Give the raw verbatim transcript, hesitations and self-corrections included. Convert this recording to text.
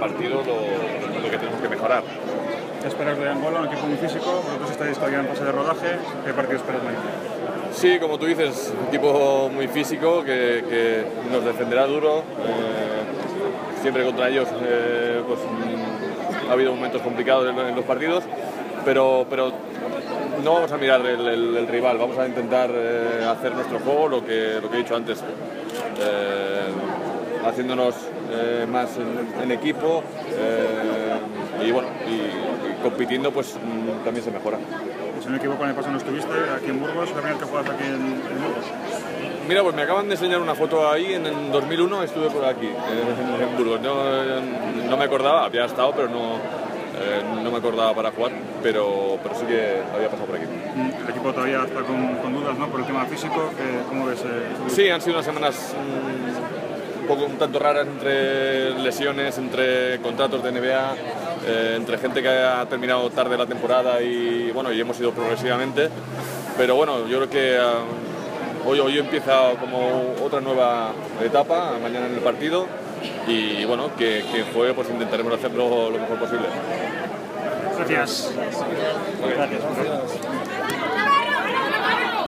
partido lo, lo que tenemos que mejorar. ¿Qué esperas de Angola? Un equipo muy físico, vosotros estáis todavía en fase de rodaje. ¿Qué partido esperas mañana? Sí, como tú dices, un equipo muy físico que, que nos defenderá duro. Eh, siempre contra ellos eh, pues, ha habido momentos complicados en, en los partidos, pero, pero no vamos a mirar el, el, el rival, vamos a intentar eh, hacer nuestro juego, lo que, lo que he dicho antes, eh, haciéndonos eh, más en, en equipo eh, y bueno, y, y compitiendo pues también se mejora. Si no me equivoco, en el pasado no estuviste aquí en Burgos, la primera que juegas aquí en, en Burgos. Mira, pues me acaban de enseñar una foto ahí, en, en dos mil uno estuve por aquí, en, en Burgos. No, no me acordaba, había estado, pero no, eh, no me acordaba para jugar, pero, pero sí que había pasado por aquí. El equipo todavía está con, con dudas, ¿no?, por el tema físico. ¿Cómo ves? Eh, sí, han sido unas semanas mmm, un poco un tanto raras, entre lesiones, entre contratos de N B A, eh, entre gente que ha terminado tarde la temporada y bueno, y hemos ido progresivamente, pero bueno, yo creo que uh, hoy, hoy empieza como otra nueva etapa, mañana en el partido, y bueno, que quien juegue pues intentaremos hacerlo lo mejor posible. Gracias. Vale. Gracias.